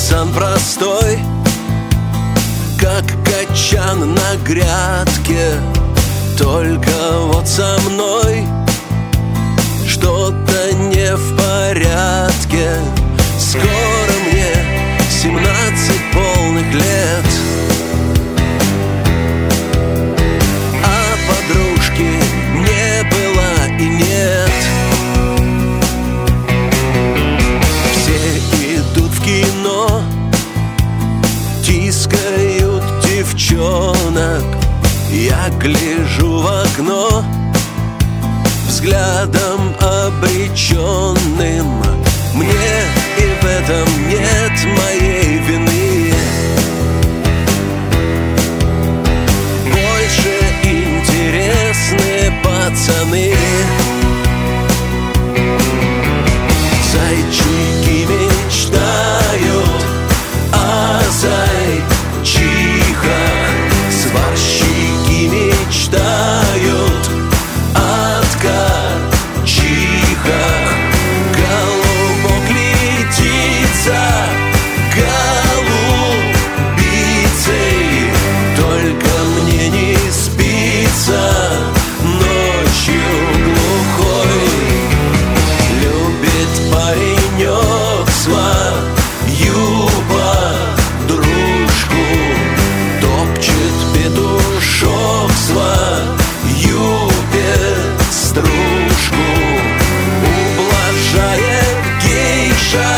пацан простой, как качан на грядке. Только вот со мной что-то не в порядке. Скоро мне 17 полных лет, а подружки не было и нет. Все идут в кино, тискают девчонок. Я гляжу в окно взглядом обреченным. Мне и в этом нет моей вины. Больше интересны пацаны. Зайчики мечтают о зайчихах, сварщики мечтают о ткачихах. Голубок летит за голубицей, только мне не спится ночью глухой. Любит паренек свою подружку, топчет петушок свою пеструшку. Ублажает гейша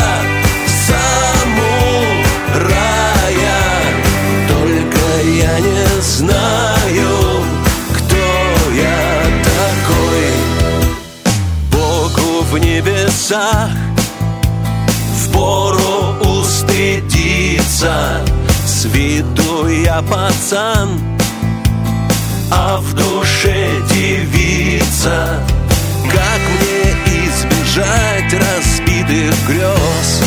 самурая, только я не знаю, кто я такой. Богу в небесах впору устыдиться. С виду я пацан, а в душе девица. Как мне избежать разбитых грез?